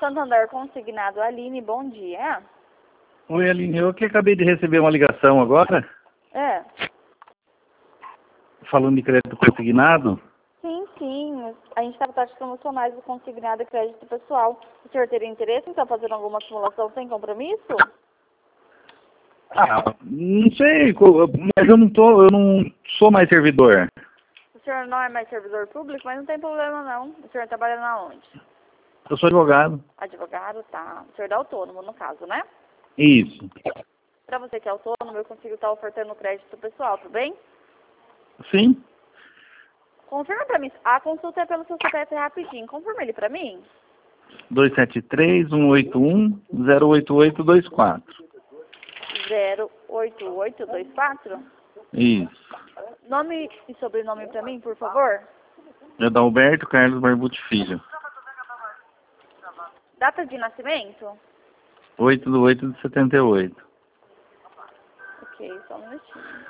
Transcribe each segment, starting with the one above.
Santander Consignado, Aline, bom dia. Oi, Aline, eu que acabei de receber uma ligação agora, É. falando de crédito consignado. Sim. A gente está com taxas promocionais do consignado e crédito pessoal. O senhor teria interesse em estar fazendo alguma simulação sem compromisso? Não sei, mas eu não sou mais servidor. O senhor não é mais servidor público, mas não tem problema não. O senhor trabalha na onde? Eu sou advogado. Advogado, tá. O senhor é autônomo, no caso, né? Isso. Para você que é autônomo, eu consigo estar ofertando crédito pessoal, tudo bem? Sim? Confirma pra mim. A consulta é pelo seu CPF rapidinho. Confirma ele pra mim. 273-181-08824. 08824. Isso. Nome e sobrenome pra mim, por favor. Adalberto Carlos Barbuti Filho. Data de nascimento? 8/8/78. Ok, só um minutinho.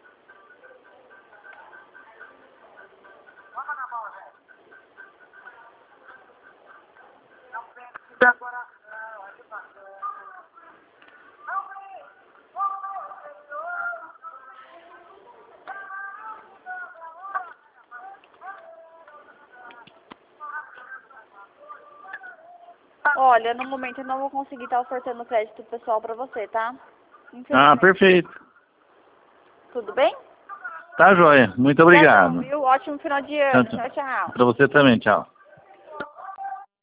Olha, no momento eu não vou conseguir estar ofertando crédito pessoal pra você, tá? Perfeito. Tudo bem? Tá, joia. Muito obrigado. Viu? Ótimo final de ano. Tchau, tchau. Pra você também, tchau.